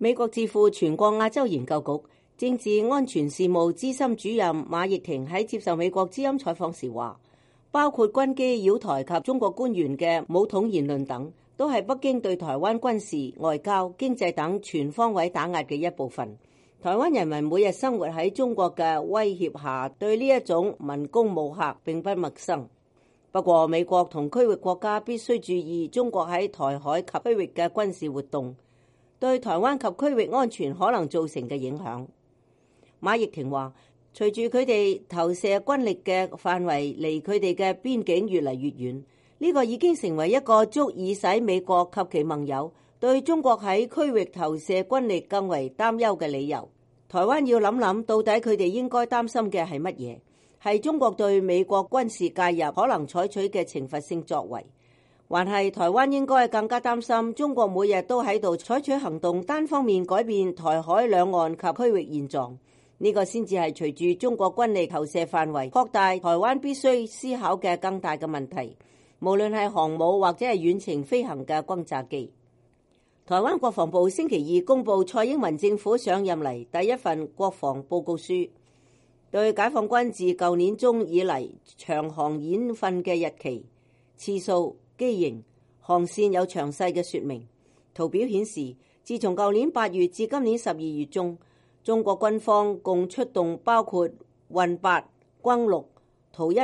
美國智庫全國亞洲研究局政治安全事務資深主任馬奕婷喺接受美國之音採訪時話，包括軍機擾台及中國官員嘅武統言論等，都係北京對台灣軍事、外交、經濟等全方位打壓嘅一部分。台灣人民每日生活喺中國嘅威脅下，對呢一種文攻武嚇並不陌生。不過，美國同區域國家必須注意中國喺台海及區域嘅軍事活動對台灣及區域安全可能造成嘅影響。馬奕婷話，隨住佢哋投射軍力嘅範圍離佢哋嘅邊境越嚟越遠，呢個已經成為一個足以使美國及其盟友對中國喺區域投射軍力更為擔憂嘅理由。台灣要諗諗，到底佢哋應該擔心嘅係乜嘢？係中國對美國軍事介入可能採取嘅懲罰性作為，還係台灣應該更加擔心中國每日都喺度採取行動，單方面改變台海兩岸及區域現狀？呢個先至係隨住中國軍力投射範圍擴大，台灣必須思考嘅更大嘅問題。無論係航母或者係遠程飛行嘅轟炸機。台灣國防部星期二公布蔡英文政府上任嚟第一份國防報告書，對解放軍自舊年中以嚟長航演訓嘅日期、次數、機型、航線有詳細嘅說明。圖表顯示，自從舊年8月至今年12月中，中國軍方共出動包括運8、轟6、圖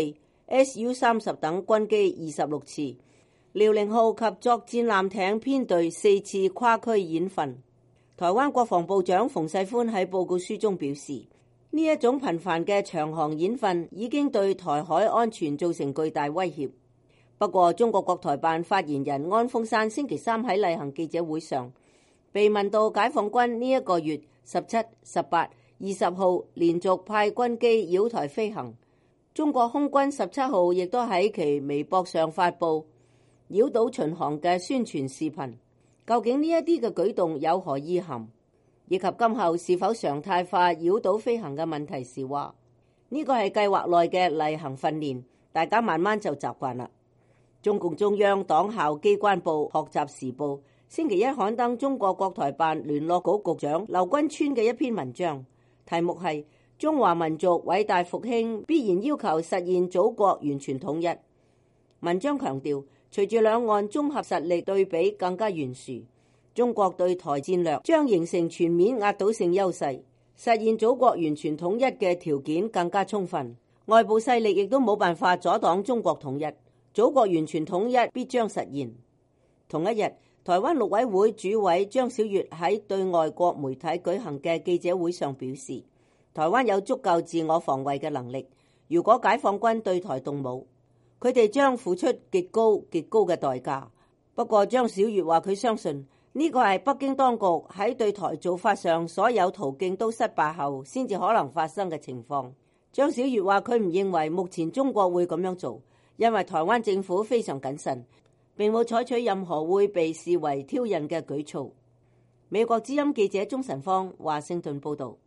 154、Su-30等軍機26次，遼寧號及作戰艦艇編隊4次跨區演訓。台灣國防部長馮世寬喺報告書中表示，呢一種頻繁嘅長航演訓已經對台海安全造成巨大威脅。不過，中國國台辦發言人安峰山星期三喺例行記者會上被問到解放軍呢一個月17、18、20號連續派軍機擾台飛行，中國空軍17號亦都喺其微博上發布擾島巡航嘅宣傳視頻，究竟呢一啲嘅舉動有何意涵，以及今後是否常態化擾島飛行嘅問題時話，呢個係計劃內嘅例行訓練，大家慢慢就習慣啦。中共中央黨校機關報學習時報星期一刊登中國國台辦聯絡局局長劉軍川嘅一篇文章，題目係中華民族偉大復興必然要求實現祖國完全統一。文章強調，隨住兩岸綜合實力對比更加懸殊，中國對台戰略將形成全面壓倒性優勢，實現祖國完全統一嘅條件更加充分，外部勢力亦都冇辦法阻擋中國統一，祖國完全統一必將實現。同一日，台灣陸委會主委張曉月喺對外國媒體舉行嘅記者會上表示，台灣有足夠自我防衛嘅能力，如果解放軍對台動武，佢哋將付出極高嘅代價。不過張曉月話，佢相信呢個係北京當局喺對台做法上所有途徑都失敗後先至可能發生嘅情況。張曉月話，佢唔認為目前中國會咁樣做，因為台灣政府非常謹慎，並冇採取任何會被視為挑釁嘅舉措。美國之音記者鍾晨芳華盛頓報道。